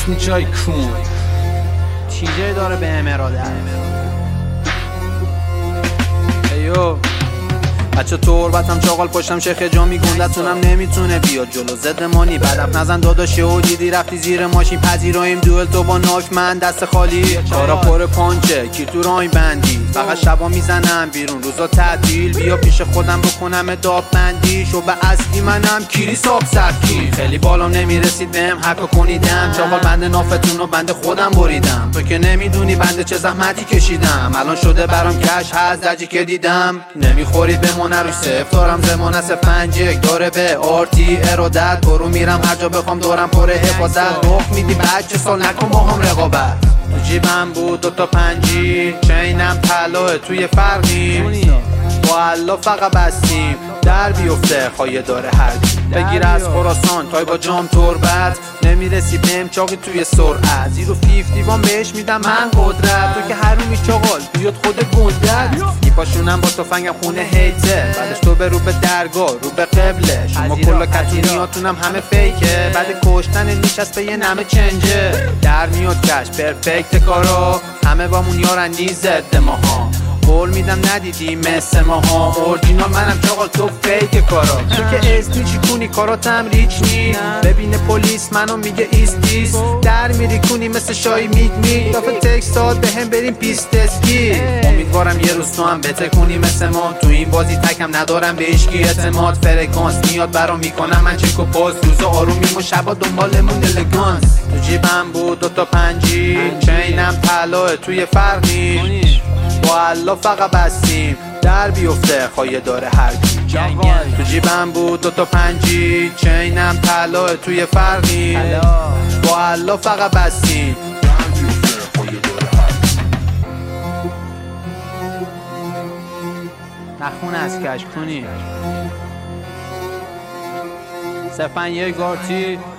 چای کون چیزی داره به اراده. ایو بچه تربتم چاقال پشتم شیخ جا میگوندتونم نمیتونه بیاد جلو ضد مانی بدف نزن داداش و دیدی رفتی زیر ماشین پذیراییم دوئل تو با ناک من دست خالی کارا پر پانچه کی تو رای بندی فقط شبا میزنم بیرون روزا تعطیل بیا پیش خودم بکنم داب بندی شو به اصلی منم کیری ساب سبکی خیلی بالام نمیرسید بهم حکا کنیدم چاقال بند نافتون و بند خودم بریدم تو که نمیدونی بند چه زحمتی کشیدم الان شده برام کش هست درجی که دیدم نمیخورید به نروش صفر دارم زمان از پنجک داره به آرتی ارادت برو میرم هر جا بخوام دورم پر حفاظت رخ میدی بچه سال نکن با هم رقابت تو جیبم بود 2 تا پنجی چینم طلاه توی فرقی با الله فقط بستیم در بیفته خواهی داره هرچی بگیر از خراسان تای با جام تربت نمیرسی بهم چاقی توی سرعت زیرو 50 وام بهش میدم من قدرت تو که حرومی چاقال بیاد خود گندت پاشونم با تفنگم خونه هیته بعدش تو به رو به درگاه رو به قبله شما کلا کتونیاتونم همه فیکه بعد کشتن نیشست به یه نمه چنجه در میاد کش پرفکت کارا همه بامون یارن نیز ضد ماها قول میدم ندیدی مثل ماها اورجینال منم چاقال تو فیک کارا تو که استیچی کنی کاراتم ریچ نی ببینه پلیس منو میگه ایستیس در میری کنی مثل شای میدمی دافه تکس داد بهم بریم پیست اسکی امیدوارم یه روز تو هم بته کنی مثل ما تو این بازی تکم ندارم به اشکی اعتماد فرکانس میاد برام میکنم من چک و پاس روز آرومیم و شبا دنبالمون الگانس تو جیبم بود 2 تا پنجی چینم طلاه توی فرقی با الله فقط بستیم در بیفته خواهی داره هرکی تو جیبم بود 2 تا پنجی چینم طلاه توی فرقی با الله فقط بستیم نخونه از کش کنی 01 گارتی